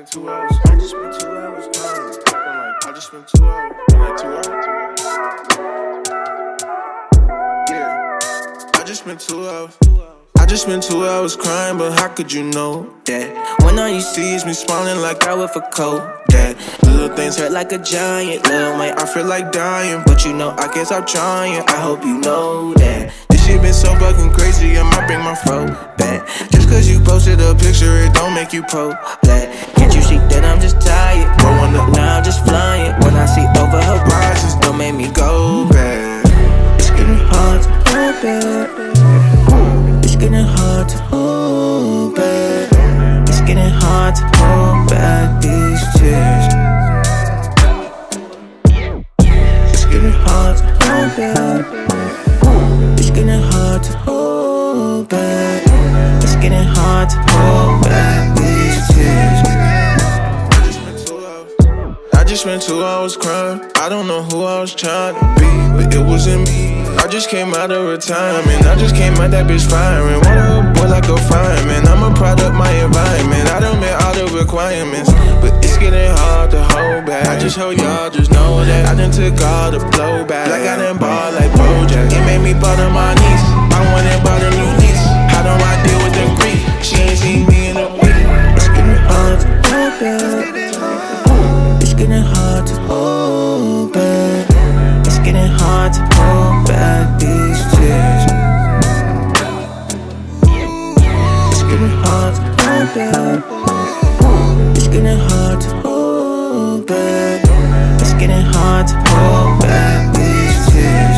spent 2 hours. I just spent 2 hours crying. I just spent 2 hours. Like 2 hours. Yeah. I just spent 2 hours. I just spent 2 hours crying, but how could you know that? When all you see is me smiling like I with a coat. That little things hurt like a giant. Lil' Wayne, I feel like dying, but you know I can't stop trying. I hope you know that. This shit been so fucking crazy, I might bring my fro back. Just cause you posted a picture, it don't make you pro-black. Can't you see that I'm just tired? Growing up now, I'm just flying. When I see over horizons, don't make me go back. It's getting hard to hold back. It's getting hard to hold back. It's getting hard to hold back these tears. It's getting hard to hold back. It's getting hard to hold back. It's getting hard to hold back these tears. I just spent 2 hours crying. I don't know who I was trying to be, but it wasn't me. I just came out of retirement. I just came out that bitch firing. Water up boy like a fireman. I'm a product of my environment. I done met all the requirements, but it's getting hard to hold back. I just hope y'all just know that I done took all the blowback. Like I done ball like Bojack. It made me bother my niece. I went and bought a new niece. How do I deal with the grief? She ain't seen me in a week. It's getting hard to hold back. It's getting hard to hold back. It's getting hard to hold back these tears. It's getting hard to hold back. It's getting hard to hold back. It's getting hard to hold back these tears.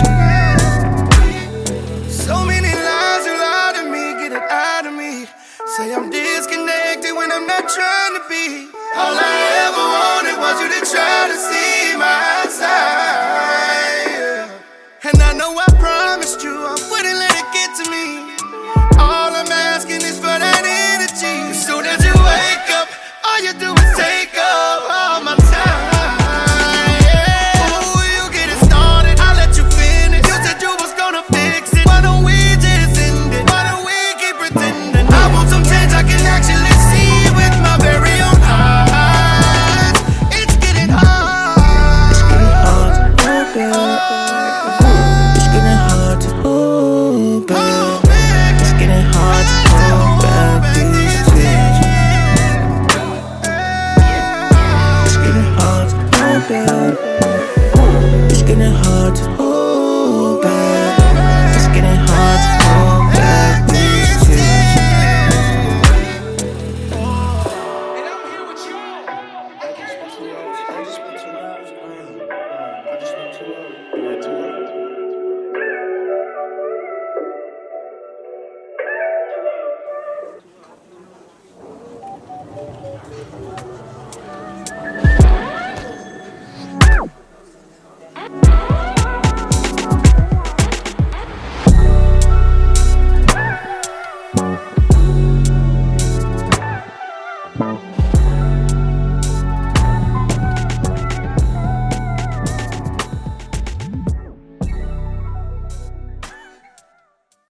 So many lies you lied to me, get it out of me. Say I'm disconnected when I'm not trying to be. All I ever wanted was you to try to see my side. And I know I promised you I wouldn't let it get to me. All I'm asking is for that energy. As soon as you wake up, all you do is take up all my time. Ooh, you get it started, I'll let you finish. You said you was gonna fix it. Why don't we just end it? Why don't we keep pretending? I want some change, I can actually